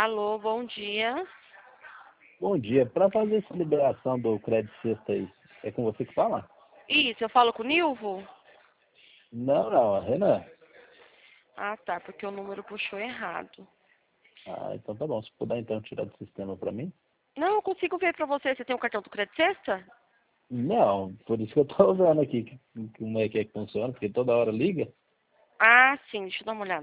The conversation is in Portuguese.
Alô, bom dia. Bom dia. Para fazer essa liberação do crédito sexta aí, é com você que fala? Isso, eu falo com o Nilvo? Não, Renan. Ah, tá, porque o número puxou errado. Ah, então tá bom. Se puder então tirar do sistema para mim? Não, eu consigo ver pra você. Você tem o cartão do Crédito Sexta? Não, por isso que eu tô vendo aqui como é que funciona, porque toda hora liga. Ah, sim, deixa eu dar uma olhada.